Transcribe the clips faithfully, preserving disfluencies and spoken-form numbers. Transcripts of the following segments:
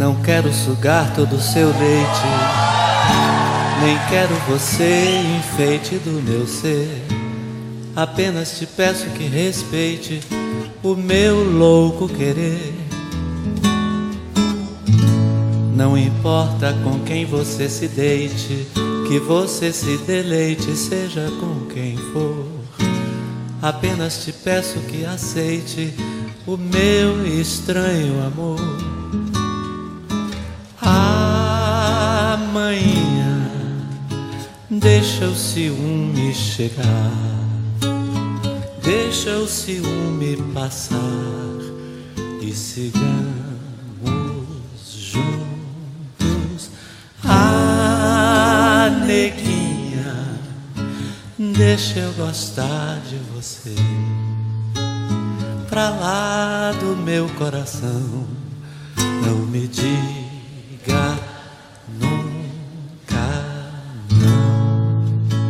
Não quero sugar todo o seu leite, nem quero você, enfeite do meu ser. Apenas te peço que respeite o meu louco querer. Não importa com quem você se deite, que você se deleite, seja com quem for. Apenas te peço que aceite o meu estranho amor. Amanhã deixa o ciúme chegar, deixa o ciúme passar e sigamos juntos. Ah, neguinha, deixa eu gostar de você. Pra lá do meu coração, não me diga nunca não.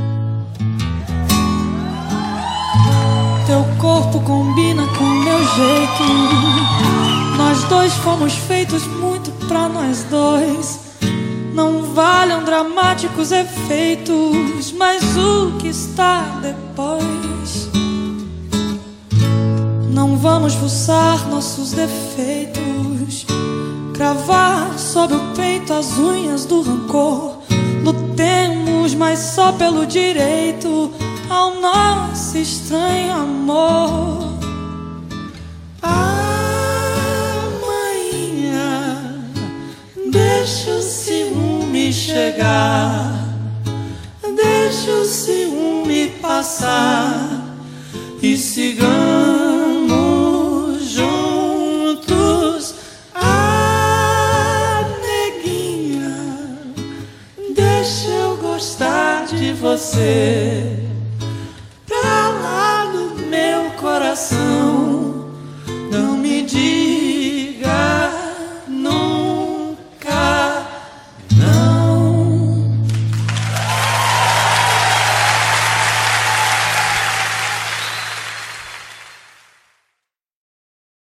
Teu corpo combina com meu jeito. Nós dois fomos feitos muito pra nós dois. Não valham dramáticos efeitos, mas o que está depois. Não vamos fuçar nossos defeitos, cravar sobre o peito as unhas do rancor. Lutemos, mas só pelo direito ao nosso estranho amor. Amanhã deixa o ciúme chegar, deixa o ciúme passar e sigamos juntos. Ah, neguinha, deixa eu gostar de você.